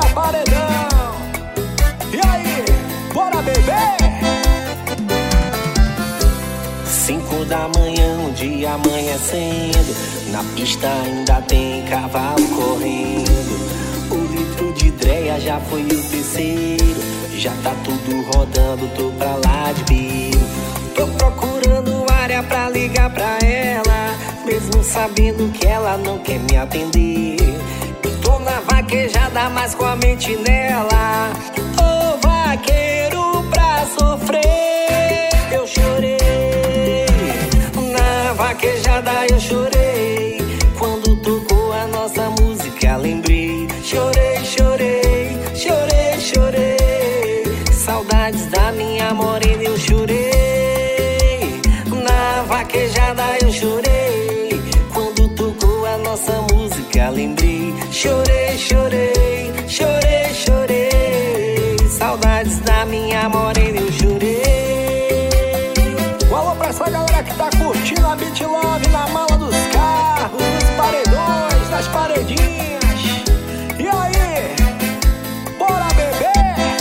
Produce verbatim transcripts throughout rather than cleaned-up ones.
no paredão. E aí, bora beber? Cinco da manhã, um dia amanhecendo, na pista ainda tem cavalo correndo. O litro de dreia já foi o terceiro, já tá tudo rodando, tô pra lá de bico. Tô procurando área pra ligar pra ela, mesmo sabendo que ela não quer me atender. Tô na vaquejada, mas com a mente nela. Ô vaqueiro pra sofrer, eu chorei. Na vaquejada eu chorei, quando tocou a nossa música lembrei. Chorei, chorei, chorei, chorei, saudades da minha morena eu chorei. Na vaquejada eu chorei, quando tocou a nossa música lembrei. Chorei, chorei, chorei, chorei, saudades da minha morena eu chorei. Um alô pra essa galera que tá curtindo a Beat Love na mala dos carros, nos paredões, nas paredinhas. E aí, bora beber?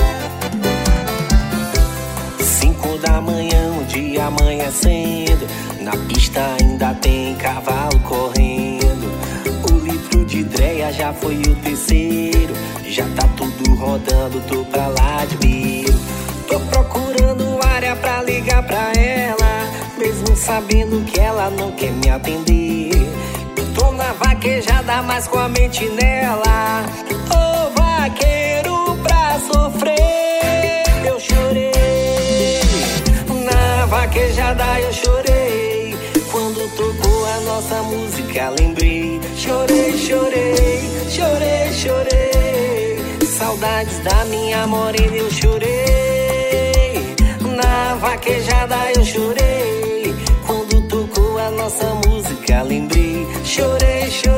Cinco da manhã, um dia amanhecendo, na pista ainda tem cavalo correndo. O litro de dreia já foi o terceiro, já tá tudo rodando, tô pra lá de bico. Tô procurando área pra ligar pra ela, mesmo sabendo que ela não quer me atender. Tô na vaquejada, mas com a mente nela. Ô vaqueiro pra sofrer, eu chorei. Na vaquejada eu chorei, quando tocou a nossa música lembrei. Chorei, chorei, chorei, chorei, saudades da minha morena eu chorei. Na vaquejada eu chorei, quando tocou a nossa música lembrei. Chorei, chorei.